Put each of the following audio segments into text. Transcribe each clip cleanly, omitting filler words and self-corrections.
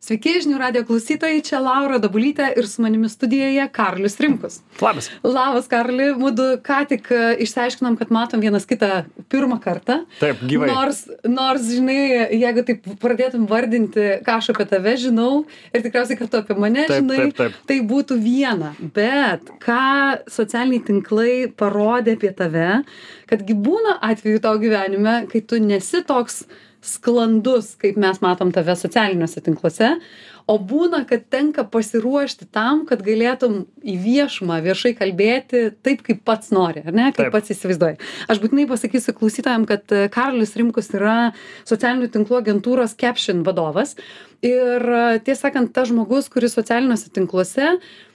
Sveiki, žinių radijo klausytojai, čia Laura Dabulytė ir su manimi studijoje Karolis Rimkus. Labas. Labas, Karoli, mudu ką tik išsiaiškinom, kad matom vienas kitą pirmą kartą. Taip, gyvai. Nors, žinai, jeigu taip pradėtum vardinti, ką aš apie tave žinau ir tikriausiai, kad tu apie mane žinai, tai būtų viena. Bet ką socialiniai tinklai parodė apie tave, kadgi būna atveju tau gyvenime, kai tu nesi toks sklandus, kaip mes matom tave socialiniuose tinkluose, o būna, kad tenka pasiruošti tam, kad galėtum į viešumą viešai kalbėti taip, kaip pats nori, ar ne, kaip pats įsivaizduoji. Aš būtinai pasakysiu klausytojam, kad Karolis Rimkus yra socialinių tinklų agentūros Caption vadovas ir tiesą sakant, tas žmogus, kuris socialiniuose tinkluose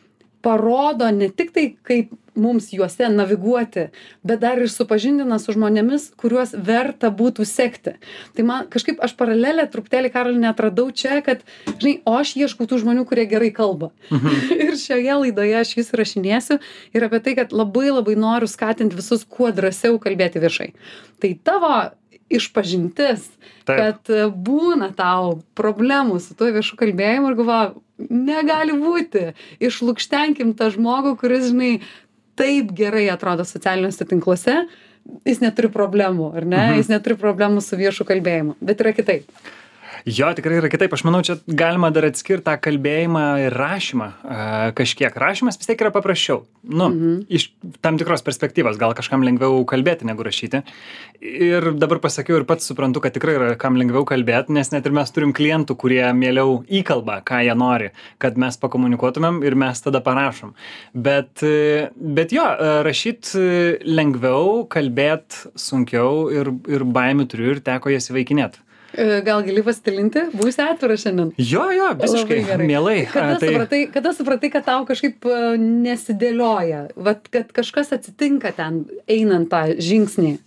parodo ne tik tai, kaip mums juose naviguoti, bet dar ir supažindina su žmonėmis, kuriuos verta būtų sekti. Tai man kažkaip aš paralelę truputėlį, Karoli, netradau čia, kad, žinai, o aš ieškau tų žmonių, kurie gerai kalba. Ir šioje laidoje aš jus rašinėsiu ir apie tai, kad labai noriu skatinti visus kuo drąsiau kalbėti viešai. Tai tavo išpažintis, kad būna tau problemų su tuo viešu kalbėjimu ir galvoju, negali būti. Išlukštenkim tą žmogų, kuris, žinai, taip gerai atrodo socialiniuose tinkluose, jis neturi problemų, ar ne? Jis neturi problemų su viešu kalbėjimu, bet yra kitaip. Jo, tikrai yra kitaip. Aš manau, čia galima dar atskirti tą kalbėjimą ir rašymą kažkiek. Rašymas vis tiek yra paprasčiau. Iš tam tikros perspektyvos. Gal kažkam lengviau kalbėti negu rašyti. Ir dabar pasakiau ir pats suprantu, kad tikrai yra kam lengviau kalbėti, nes net ir mes turim klientų, kurie mieliau įkalba, ką jie nori, kad mes pakomunikuotumėm ir mes tada parašom. Bet jo, rašyti lengviau, kalbėti sunkiau ir baimių turiu ir teko jas įveikinėti. Gal gali pasidalinti? Būsi atviras šiandien? Jo, visiškai, mielai. Kada supratai, kad tau kažkaip nesidėlioja? Vat, kad kažkas atsitinka ten, einant tą žingsnį?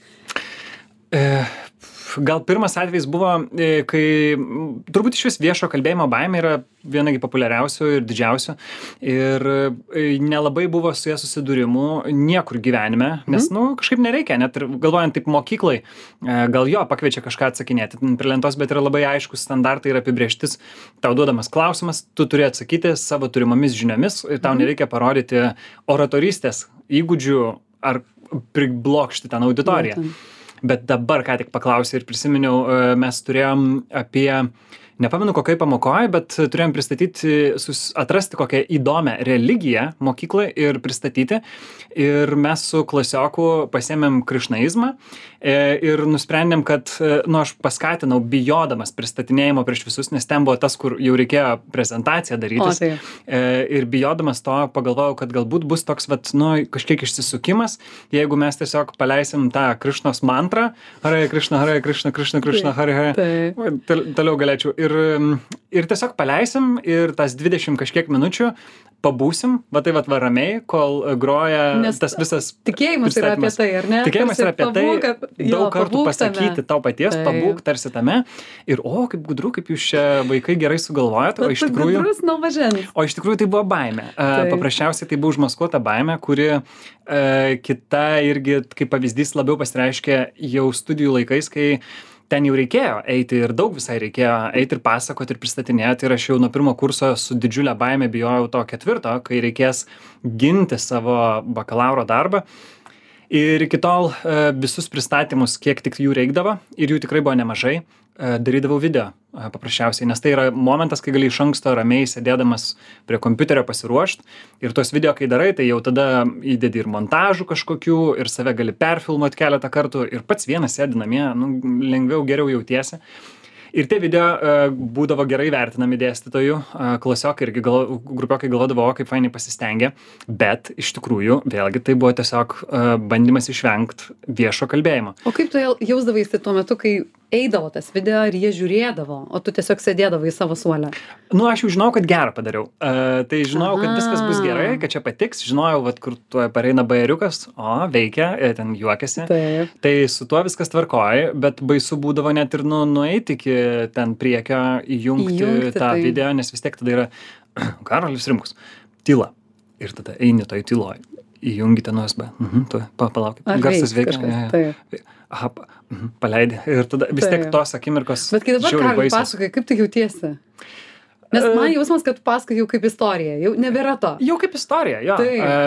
Gal pirmas atvejis buvo, kai turbūt iš vis viešo kalbėjimo baimė yra vienagi populiariausių ir didžiausių. Ir nelabai buvo su jie susidūrimų niekur gyvenime, nes, kažkaip nereikia, net ir galvojant taip mokyklai, gal jo pakviečia kažką atsakinėti prie lentos, bet yra labai aiškus standartai ir apibrėžtis. Tau duodamas klausimas, tu turi atsakyti savo turimomis žiniomis ir tau nereikia parodyti oratorystės įgūdžių ar priblokšti ten auditoriją. Bet dabar ką tik paklausiau ir prisiminiau, mes turėjom apie, nepamenu kokioj pamokoje, bet turėjom pristatyti, atrasti kokią įdomią religiją mokykloje ir pristatyti. Ir mes su klasioku pasiėmėm krišnaizmą ir nusprendėm, kad, aš paskatinau bijodamas pristatinėjimo prieš visus, nes ten buvo tas, kur jau reikėjo prezentaciją darytis. Ir bijodamas to pagalvojau, kad galbūt bus toks, kažkiek išsisukimas, jeigu mes tiesiog paleisim tą Krišnos mantrą, Hare Krishna, Hare Krishna, Krishna Krishna, Hare Hare. Toliau galėčiau. Ir tiesiog paleisim ir tas 20 kažkiek minučių pabūsim, ramiai, kol groja tas visas tikėjimas yra apie tai, ar ne? Tikėjimas yra apie tai, daug kartų pasakyti tau paties, pabūk tarsi tame. Ir kaip gudru, kaip jūs čia vaikai gerai sugalvojat. O iš tikrųjų tai buvo baimė. Paprasčiausiai tai buvo užmaskuota baimė, kuri kita irgi kaip pavyzdys labiau pasireiškia jau studijų laikais, kai ten jau reikėjo eiti ir daug visai reikėjo eiti ir pasakoti ir pristatinėti. Ir aš jau nuo pirmo kurso su didžiulė baimė bijojau to 4, kai reikės ginti savo bakalauro darbą. Ir iki tol visus pristatymus, kiek tik jų reikdavo, ir jų tikrai buvo nemažai, darydavau video paprasčiausiai, nes tai yra momentas, kai gali iš anksto ramiai sėdėdamas prie kompiuterio pasiruošti. Ir tos video, kai darai, tai jau tada įdedi ir montažų kažkokių, ir save gali perfilmuoti keletą kartų, ir pats vienas sėdi namie, lengviau, geriau jautiesi. Ir tie video būdavo gerai vertinami dėstytojų, klasiokai irgi grupiokai galvodavo, kaip fainai pasistengė, bet iš tikrųjų, vėlgi, tai buvo tiesiog bandymas išvengti viešo kalbėjimo. O kaip tu jausdavaisi tuo metu, kai eidavo tas video ir jie žiūrėdavo, o tu tiesiog sėdėdavai į savo suolę? Aš jau žinau, kad gerą padariau. Tai žinau, kad viskas bus gerai, kad čia patiks. Žinojau, kur tuo pareina bajeriukas, veikia, ten juokiasi. Tai su tuo viskas tvarkoja, bet baisu būdavo net ir nueiti iki ten priekio, įjungti tą video, nes vis tiek tada yra Karolis Rimkus, tyla. Ir tada eini toj tyloj. Įjungite nuo USB. Palaukit. Garsas veikia. Paleidė. Ir tada vis tiek tos akimirkos. Bet kai dabar Karoli pasakai, kaip tu jautiesi? Nes man jausmas, kad pasakoji jau kaip istorija, jau nebėra to. Jau kaip istorija, jo.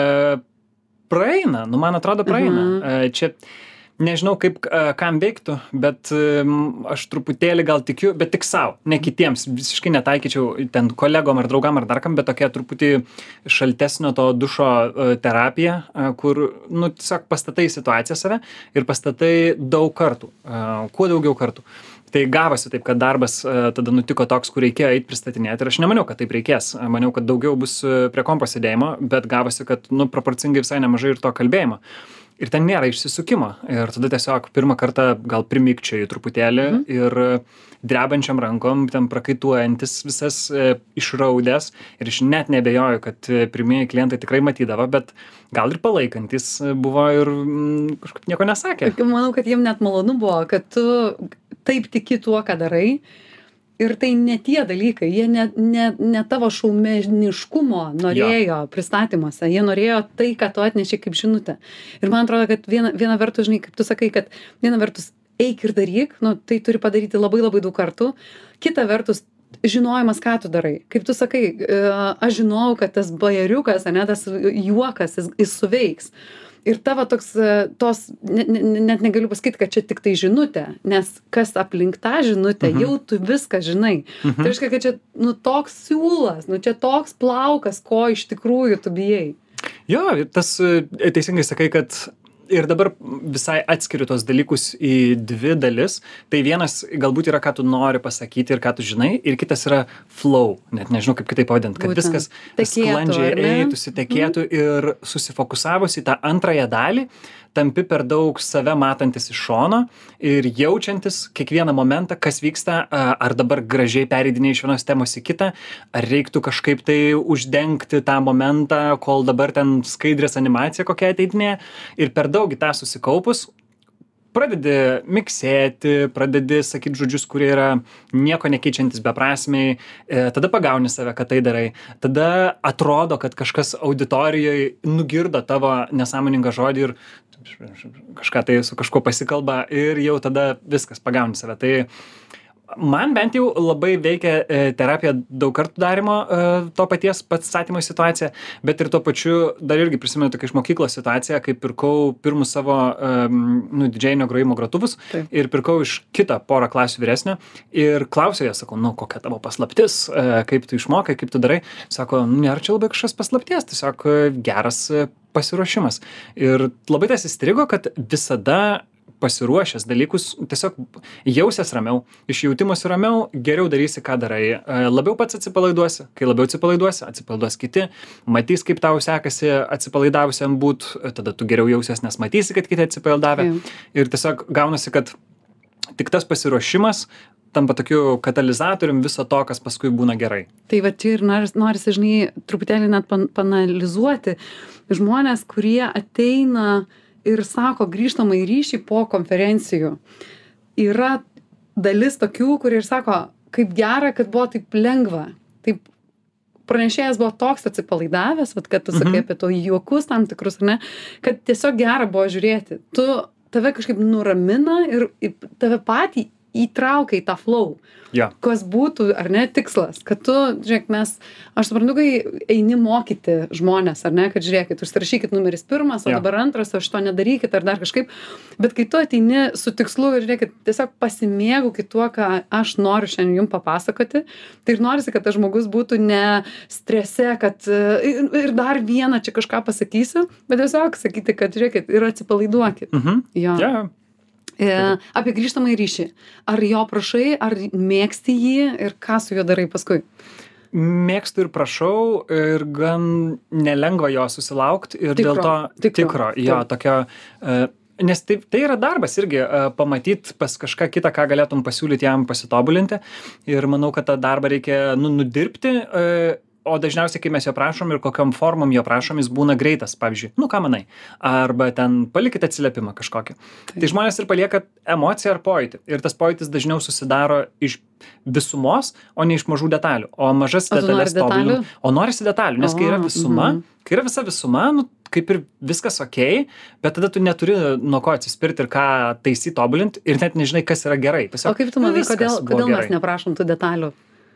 Praeina, man atrodo praeina. Čia nežinau, kaip kam veiktų, bet aš truputėlį gal tikiu, bet tik savo, ne kitiems. Visiškai netaikyčiau ten kolegom ar draugam ar dar kam, bet tokia truputį šaltesnio to dušo terapija, kur, tiesiog pastatai situaciją save ir pastatai daug kartų, kuo daugiau kartų. Tai gavosi taip, kad darbas tada nutiko toks, kur reikėjo eiti pristatinėti ir aš nemaniau, kad taip reikės. Maniau, kad daugiau bus prie kompo sėdėjimo, bet gavosi, kad proporcingai visai nemažai ir to kalbėjimo. Ir ten nėra išsisukimo. Ir tada tiesiog pirmą kartą gal primikčioju truputėlį ir drebančiam rankom, ten prakaituojantis visas išraudęs. Ir aš net nebejoju, kad pirmieji klientai tikrai matydavo, bet gal ir palaikantis buvo ir kažkaip nieko nesakė. Manau, kad jiem net malonu buvo, kad tu taip tiki tuo, ką darai. Ir tai ne tie dalykai, jie ne tavo šaumeniškumo norėjo pristatymuose, jie norėjo tai, ką tu atneši kaip žinutę. Ir man atrodo, kad viena vertus, žinai, kaip tu sakai, kad viena vertus eik ir daryk, tai turi padaryti labai labai daug kartų. Kita vertus, žinojimas, ką tu darai. Kaip tu sakai, aš žinau, kad tas bajeriukas, tas juokas, jis suveiks. Ir tavo toks, net negaliu pasakyti, kad čia tik tai žinutė, nes kas aplink tą žinutę, jau tu viską žinai. Tai reiškia, kad čia, toks siūlas, čia toks plaukas, ko iš tikrųjų tu bijai. Jo, tas teisingai sakai, kad ir dabar visai atskiriu tos dalykus į dvi dalis. Tai vienas galbūt yra, ką tu nori pasakyti ir ką tu žinai, ir kitas yra flow, net nežinau kaip kitaip pavadinti, kad viskas sklandžiai eitųsi, tekėtų ir susifokusavus į tą antrąją dalį, tampi per daug save matantis iš šono ir jaučiantis kiekvieną momentą, kas vyksta, ar dabar gražiai pereidinė iš vienos temos į kitą, ar reiktų kažkaip tai uždengti tą momentą, kol dabar ten skaidrės animacija kokia ateidinė, ir per daug į tą susikaupus pradedi miksėti, pradedi sakyti žodžius, kurie yra nieko nekeičiantis beprasmiai, tada pagauni save, kad tai darai, tada atrodo, kad kažkas auditorijoje nugirdo tavo nesąmoningą žodį ir kažką tai su kažkuo pasikalba ir jau tada viskas, pagauni save. Tai man bent jau labai veikia terapija daug kartų darimo to paties pats statymo situacija, bet ir tuo pačiu dar irgi prisimenu tokia iš mokyklos situaciją, kai pirkau pirmus savo didžėjinio grojimo grotuvus ir pirkau iš kitą porą klasių vyresnio ir klausiau ją, sakau, kokia tavo paslaptis, kaip tu išmokai, kaip tu darai. Sako, nėra čia labai kažkas paslapties, tiesiog geras pasiruošimas. Ir labai tas įstrigo, kad visada pasiruošęs dalykus, tiesiog jausies ramiau, iš jautimosi ramiau, geriau darysi, ką darai, labiau pats atsipalaiduosi, kai labiau atsipalaiduos kiti, matys, kaip tau sekasi atsipalaidavusiam būt, tada tu geriau jausies, nes matysi, kad kiti atsipalaidavę. Ir tiesiog gaunasi, kad tik tas pasiruošimas tampa tokiu katalizatorium viso to, kas paskui būna gerai. Tai va čia ir norisi, žinai, truputėlį net panalizuoti žmonės, kurie ateina ir sako grįžtamą į ryšį po konferencijų. Yra dalis tokių, kurie ir sako, kaip gera, kad buvo taip lengva. Taip pranešėjas buvo toks atsipalaidavęs, kad tu sakai apie to juokus tam tikrus, ne, kad tiesiog gera buvo žiūrėti. Tave kažkaip nuramina ir tave patį įtraukia į tą flow. Kas būtų, ar ne, tikslas, kad tu, žiūrėk, aš suprantu, kai eini mokyti žmonės, ar ne, kad žiūrėkit, užsirašykit numeris 1, o dabar 2, o šito nedarykit, ar dar kažkaip, bet kai tu ateini su tikslu ir žiūrėkit, tiesiog pasimėgaukit tuo, ką aš noriu šiandien jums papasakoti, tai ir norisi, kad tas žmogus būtų ne strese, kad ir dar vieną čia kažką pasakysiu, bet tiesiog sakyti, kad žiūrėkit, ir atsipalaiduokit. Apie grįžtamą į ryšį. Ar jo prašai, ar mėgsti jį ir ką su juo darai paskui? Mėgstu ir prašau ir gan nelengva jo susilaukti ir dėl to tikro. Jo, tokio, nes tai yra darbas irgi, pamatyti pas kažką kitą, ką galėtum pasiūlyti jam pasitobulinti ir manau, kad tą darbą reikia nudirbti. O dažniausiai, kai mes jo prašom ir kokiom formom jo prašom, jis būna greitas, pavyzdžiui, ką manai, arba ten palikite atsiliepimą kažkokį. Tai žmonės ir palieka emociją ar pojūtį. Ir tas pojūtis dažniau susidaro iš visumos, o ne iš mažų detalių. O mažas detalės tobulinu. O norisi detalių, nes kai yra visuma, kai yra visa visuma, kaip ir viskas okei, bet tada tu neturi nuo ko atsispirti ir ką taisyti, tobulinti ir net nežinai, kas yra gerai. O kaip tu manai, kodėl mes neprašom tų detalių?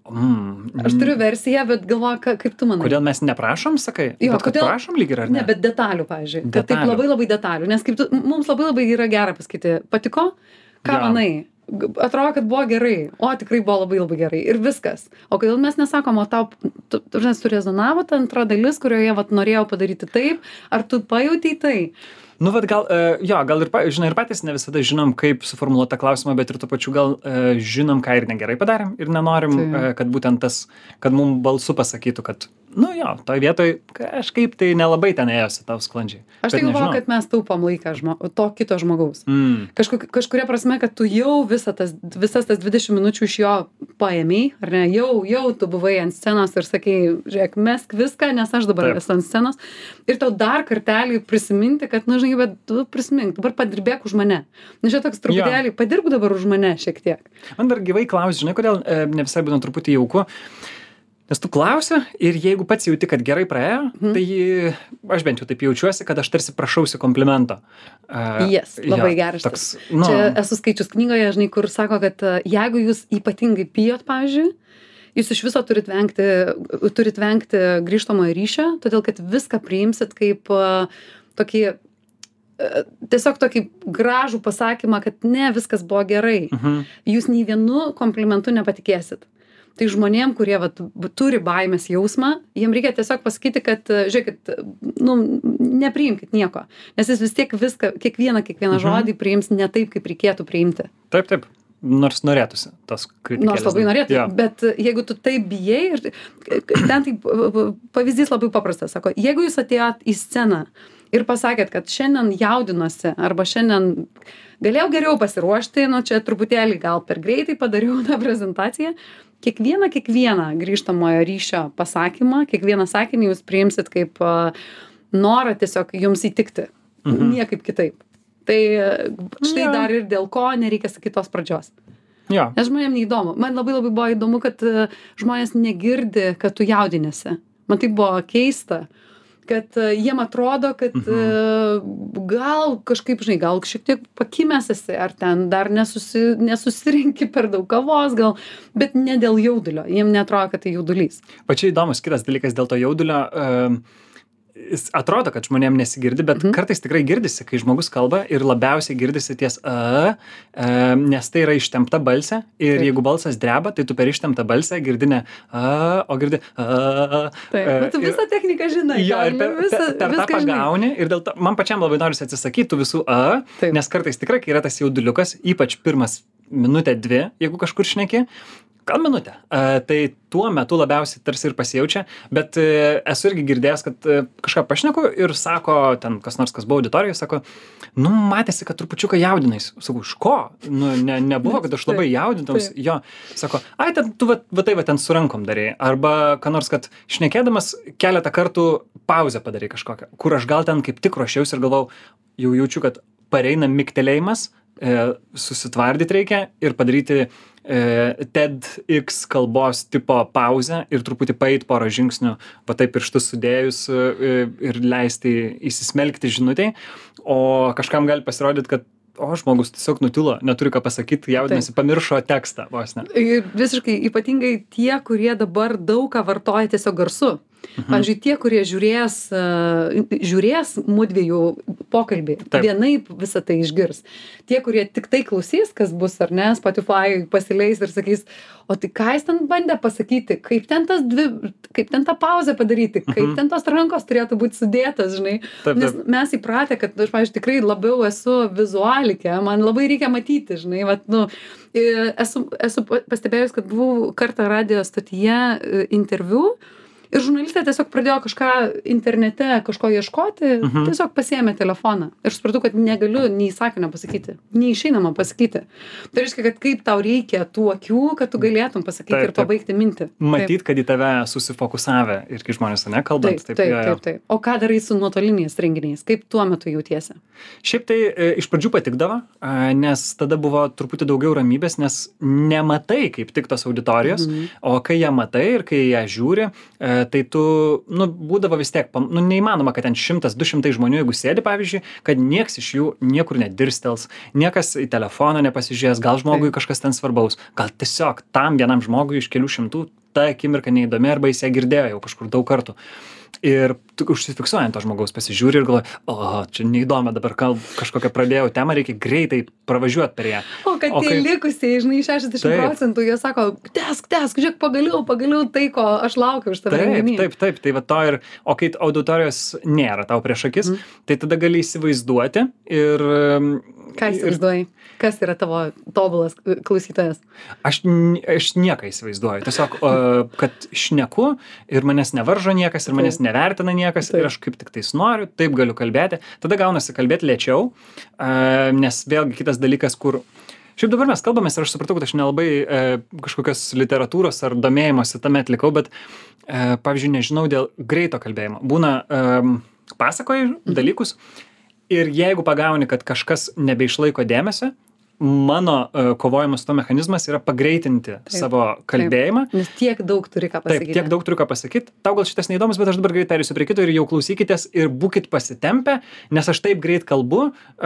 Aš turiu versiją, bet galvoju, kaip tu manai. Kodėl mes neprašom, sakai? Jo, bet kodėl prašom lyg ir ar ne? Ne, bet detalių, pavyzdžiui. Kad taip labai detalių. Nes kaip mums labai yra gera pasakyti, patiko, ką manai? Atrodo, kad buvo gerai. O, tikrai buvo labai gerai. Ir viskas. O kodėl mes nesakom, o tau, tu rezonavo ta antra dalis, kurioje norėjau padaryti taip, ar tu pajautei tai? Nu, vat gal ir, žinai, ir patys ne visada žinom, kaip suformuluoti tą klausimą, bet ir tuo pačiu gal žinom, ką ir negerai padarėm ir nenorim, kad būtent tas, kad mums balsu pasakytų, kad, toj vietoj kažkaip tai nelabai ten ėjosi tau sklandžiai. Aš tai galvoju, kad mes taupom laiką to kito žmogaus. Kažkuria prasme, kad tu jau visas tas 20 minučių iš jo paėmei, ar ne, jau tu buvai ant scenos ir sakei, žiūrėk, mesk viską, nes aš dabar esu ant scenos. Ir tau dar kartelį prisiminti, kad, žinai, bet tu prisimink, dabar padirbėk už mane. Nes čia toks truputėlį, padirb dabar už mane šiek tiek. Man dar gyvai klausi, žinai, kodėl ne visai būtent truputį jauku. Nes tu klausi ir jeigu pats jauti, kad gerai praėjo, tai aš bent jau taip jaučiuosi, kad aš tarsi prašausi komplimento. Labai geras. Čia esu skaičius knygoje, žinai, kur sako, kad jeigu jūs ypatingai bijot, pavyzdžiui, jūs iš viso turit vengti grįžtamojo ryšio, todėl kad viską priimsit kaip tiesiog tokį gražų pasakymą, kad ne, viskas buvo gerai. Jūs nei vienu komplimentu nepatikėsit. Tai žmonėm, kurie turi baimės jausmą, jiem reikia tiesiog pasakyti, kad, žiūrėkit, nepriimkit nieko. Nes jis vis tiek kiekvieną žodį priims ne taip, kaip reikėtų priimti. Taip. Nors norėtųsi tos kritikėlės. Nors labai norėtų, bet jeigu tu taip bijai, ten tai pavyzdys labai paprastas, sako, jeigu jūs atėjot į sceną ir pasakėt, kad šiandien jaudinuosi, arba šiandien galėjau geriau pasiruošti, čia truputėlį gal per greitai padariau tą prezentaciją, kiekvieną grįžtamojo ryšio pasakymą, kiekvieną sakinį jūs priimsit kaip norą tiesiog jums įtikti, niekaip kitaip. Tai štai dar ir dėl ko nereikia sakyti tos pradžios. Nes žmonėm neįdomu. Man labai buvo įdomu, kad žmonės negirdi, kad tu jaudinėsi. Man tai buvo keista, kad jiem atrodo, kad gal kažkaip, žinai, gal šiek tiek pakimęs esi, ar ten dar nesusirinki per daug kavos, gal, bet ne dėl jaudulio. Jiem neatrodo, kad tai jaudulys. Pačiai įdomus kitas dalykas dėl to jaudulio. Jis atrodo, kad žmonėm nesigirdi, bet kartais tikrai girdisi, kai žmogus kalba ir labiausiai girdisi ties nes tai yra ištempta balsė ir jeigu balsas dreba, tai tu per ištemptą balsę girdi ne o girdi Taip, tu visą techniką žinai. Jo, ir per tą pagauni ir dėl to man pačiam labai norisi atsisakyti tų visų nes kartais tikrai, kai yra tas jauduliukas, ypač pirmas minutę, 2, jeigu kažkur šneki, gal minutę. Tai tuo metu labiausiai tarsi ir pasijaučia, bet esu irgi girdėjęs, kad kažką pašneku ir sako, ten kas nors, kas buvo auditorijoje, sako, matėsi, kad trupučiuką jaudinais. Sakau, iš ko? Nebuvo, kad aš labai jaudintaus. Jo, sako, ten tu tai ten su rankom darei. Arba, ką nors, kad šnekėdamas keletą kartų pauzę padarai kažkokią, kur aš gal ten kaip tik ruošiausi ir galvau, jau jaučiu, kad pareina miktelėjimas, susitvardyti reikia ir padaryti TEDx kalbos tipo pauzę ir truputį paeit porą žingsnių, taip pirštus sudėjus ir leisti įsismelkti žinutei, o kažkam gali pasirodyti, kad žmogus tiesiog nutilo, neturi ką pasakyti, jaudinasi, pamiršo tekstą vos ne. Ir visiškai ypatingai tie, kurie dabar daug ką vartoja tiesiog garsu. Pavyzdžiui, tie, kurie žiūrės mudviejų pokalbį, vienaip visą tai išgirs. Tie, kurie tik tai klausys, kas bus, ar ne, Spotify pasileis ir sakys, o tai ką jis ten bandė pasakyti, kaip ten tą pauzę padaryti, kaip ten tos rankos turėtų būti sudėtas, žinai. Nes mes įpratę, kad aš, pavyzdžiui, tikrai labiau esu vizualikė, man labai reikia matyti, žinai, esu pastebėjus, kad buvau kartą radijo stotyje interviu, ir žurnalistė tiesiog pradėjo kažką internete, kažko ieškoti, tiesiog pasiėmė telefoną. Ir supratau, kad negaliu nei sakinio pasakyti, neišeinama pasakyti. Tai reiškia, kad kaip tau reikia tų akių, kad tu galėtum pasakyti ir pabaigti mintį. Matyt, kad į tave susifokusavę ir kai žmonės nekalbant. Taip. O ką darai su nuotoliniais renginiais? Kaip tuo metu jautiesi? Šiaip tai iš pradžių patikdavo, nes tada buvo truputį daugiau ramybės, nes nematai kaip tik tos auditorijos, o kai ją matai ir kai ją žiūri, tai tu, nu, būdavo vis tiek, nu, neįmanoma, kad ten 100-200 žmonių, jeigu sėdi, pavyzdžiui, kad nieks iš jų niekur nedirstels, niekas į telefoną nepasižiūrės, gal žmogui kažkas ten svarbaus, gal tiesiog tam vienam žmogui iš kelių šimtų ta akimirka neįdomi arba jis ją girdėjo jau kažkur daug kartų. Ir tu užsifiksuojant to žmogaus pasižiūri ir galvoji, čia neįdomu, dabar kažkokią pradėjau temą, reikia greitai pravažiuoti per ją. O kad tie likusieji, žinai, 60%, jie sako, tesk, žiūrėk, pagaliau tai, ko aš laukiu už tave renginį. Taip, tai va to ir, o kai auditorijos nėra tau prieš akis, tai tada gali įsivaizduoti ir... Ką įsivaizduoji? Kas yra tavo tobulas klausytojas? Aš nieką įsivaizduoju. Tiesiog, kad šneku ir manęs nevaržo niekas ir manęs nevertina niekas ir aš kaip tik tais noriu, taip galiu kalbėti. Tada gaunasi kalbėti lėčiau, nes vėlgi kitas dalykas, kur... Šiaip dabar mes kalbamės ir aš supratau, kad aš nelabai kažkokios literatūros ar domėjimosi tame atlikau, bet, pavyzdžiui, nežinau dėl greito kalbėjimo. Būna pasakoji dalykus ir jeigu pagauni, kad kažkas nebeišlaiko dėmesio, mano kovojimas to mechanizmas yra pagreitinti savo kalbėjimą. Nes tiek daug turi ką pasakyti. Taip, tiek daug turiu ką pasakyti. Tau gal šitas neįdomus, bet aš dabar greit perėsiu prie kito ir jau klausykitės ir būkit pasitempę, nes aš taip greit kalbu,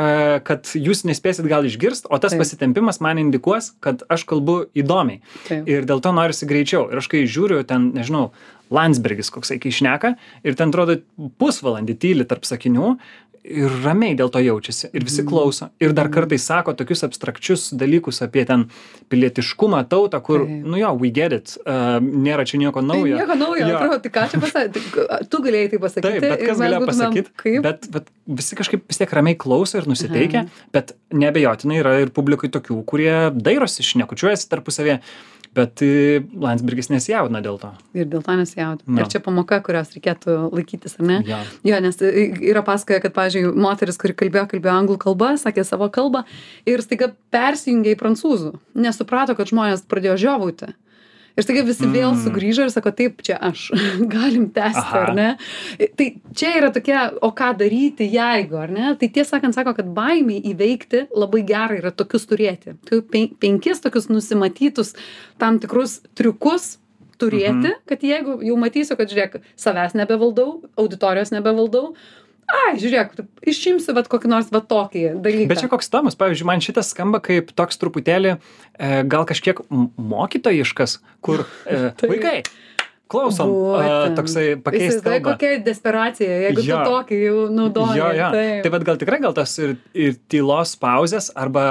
kad jūs nespėsit gal išgirst, o tas pasitempimas man indikuos, kad aš kalbu įdomiai. Ir dėl to norisi greičiau. Ir aš kai žiūriu ten, nežinau, Landsbergis koksai kai šneka ir ten atrodo pusvalandį tyli tarp sakinių, ir ramiai dėl to jaučiasi. Ir visi klauso. Ir dar kartais sako tokius abstrakčius dalykus apie ten pilietiškumą, tautą, kur, nu jo, we get it. Nėra čia nieko naujo. Tai nieko naujo, atrodo, tai ką čia pasakyti? Tu galėjai tai pasakyti. Taip, bet kas galėjo pasakyti. Bet visi kažkaip vis tiek ramiai klauso ir nusiteikia. Bet neabejotinai yra ir publikai tokių, kurie dairosi, šnekučiuojasi tarpusavėje. Bet Landsbergis nesijaudina dėl to. Ir dėl to nesijaudina. Ir čia pamoka, kurios reikėtų laikytis, ar ne? Jo, nes yra pasakoja, kad, pavyzdžiui, moteris, kuri kalbėjo anglų kalbą, sakė savo kalbą ir staiga persijungė į prancūzų. Nesuprato, kad žmonės pradėjo žiovauti. Ir staiga visi vėl sugrįžo ir sako, taip, čia aš. Galim tęsti, ar ne? Tai čia yra tokia, o ką daryti, jeigu, ar ne? Tai tiesą sakant, sako, kad baimei įveikti labai gerai yra tokius turėti. Tai 5 tokius nusimatytus tam tikrus triukus turėti, kad jeigu jau matysiu, kad žiūrėk, savęs nebevaldau, auditorijos nebevaldau, žiūrėk, išimsiu kokį nors tokį dalyką. Bet čia koks įdomus, pavyzdžiui, man šitas skamba kaip toks truputėlį gal kažkiek mokytojiškas, kur vaikai, klausom, toksai pakeist kalbą. Kokia desperacija, jeigu tu tokį jau naudoji. Tai bet gal tikrai tas ir tylos pauzės arba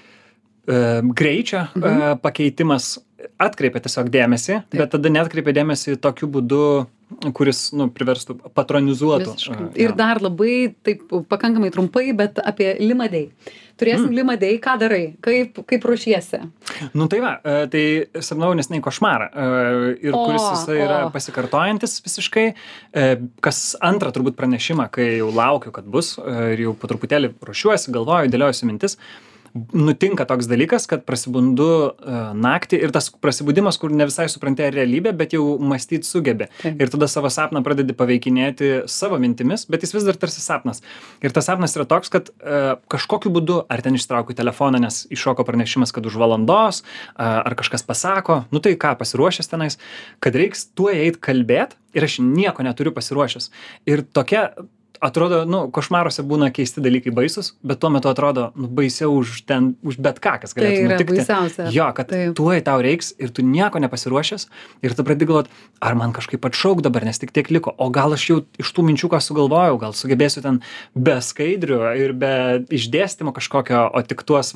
greičio pakeitimas atkreipia tiesiog dėmesį, bet tada neatkreipia dėmesį tokiu būdu, kuris, priverstų, patronizuotų. Ir dar labai, taip, pakankamai trumpai, bet apie Limadei. Turėsim Limadei, ką darai? Kaip ruošiesi? Tai va, tai sapnavau neseniai košmarą, ir kuris jisai yra pasikartojantis visiškai. Kas antrą turbūt pranešimą, kai jau laukiu, kad bus, ir jau po truputėlį ruošiuosi, galvoju, dėliojuosi mintis, nutinka toks dalykas, kad prasibundu naktį ir tas prasibudimas, kur ne visai supranti realybę, bet jau mąstyti sugebi. Ir tada savo sapną pradedi paveikinėti savo mintimis, bet jis vis dar tarsi sapnas. Ir tas sapnas yra toks, kad kažkokiu būdu, ar ten ištraukiu telefoną, nes iššoko pranešimas, kad už valandos, ar kažkas pasako, tai ką, pasiruošęs tenais, kad reiks tuo eit kalbėt ir aš nieko neturiu pasiruošęs. Ir tokia atrodo, košmaruose būna keisti dalykai baisus, bet tuo metu atrodo, baisiau už bet ką, kas galėtų nutikti. Tai yra baisiausia. Jo, kad tuoj tau reiks ir tu nieko nepasiruošęs ir tu pradedi galvot, ar man kažkaip atšauk dabar, nes tik tiek liko, o gal aš jau iš tų minčių, ką sugalvojau, gal sugebėsiu ten be skaidrių ir be išdėstymo kažkokio, o tik tuos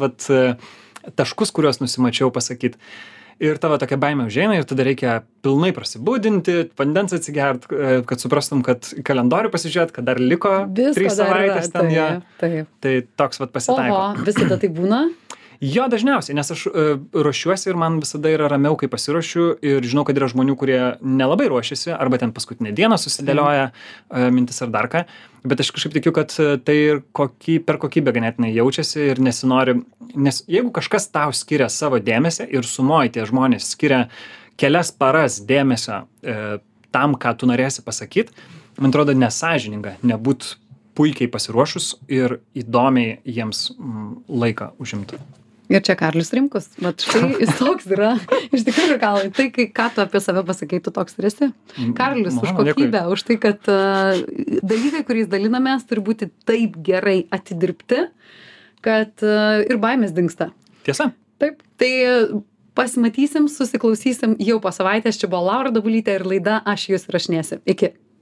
taškus, kuriuos nusimačiau pasakyti. Ir tavo tokia baimė užeina ir tada reikia pilnai prasibudinti, vandens atsigert, kad suprastum, kad kalendorių pasižiūrėt, kad dar liko 3 savaitės ten. Tai toks pasitaiko. Oho, visada tai būna? Jo, dažniausiai, nes aš ruošiuosi ir man visada yra ramiau, kai pasiruošiu ir žinau, kad yra žmonių, kurie nelabai ruošiasi arba ten paskutinę dieną susidėlioja mintis ar dar ką, bet aš kažkaip tikiu, kad tai ir per kokybę ganėtinai jaučiasi ir nesinori, nes jeigu kažkas tau skiria savo dėmesį ir sumoji tie žmonės skiria kelias paras dėmesio tam, ką tu norėsi pasakyti, man atrodo nesąžininga nebūt puikiai pasiruošus ir įdomiai jiems laiką užimti. Ir čia Karlius Rimkus, bet štai jis toks yra. Iš tikrųjų, Karlai, tai ką tu apie save pasakai, tu toks ir esi. Karlius, už kokybę, už tai, kad dalykai, kuriais dalinamės, turi būti taip gerai atidirbti, kad ir baimės dingsta. Tiesa. Taip. Tai pasimatysim, susiklausysim jau po savaitės. Čia buvo Laura Dabulytė ir laida Aš jus įrašinėsiu. Iki.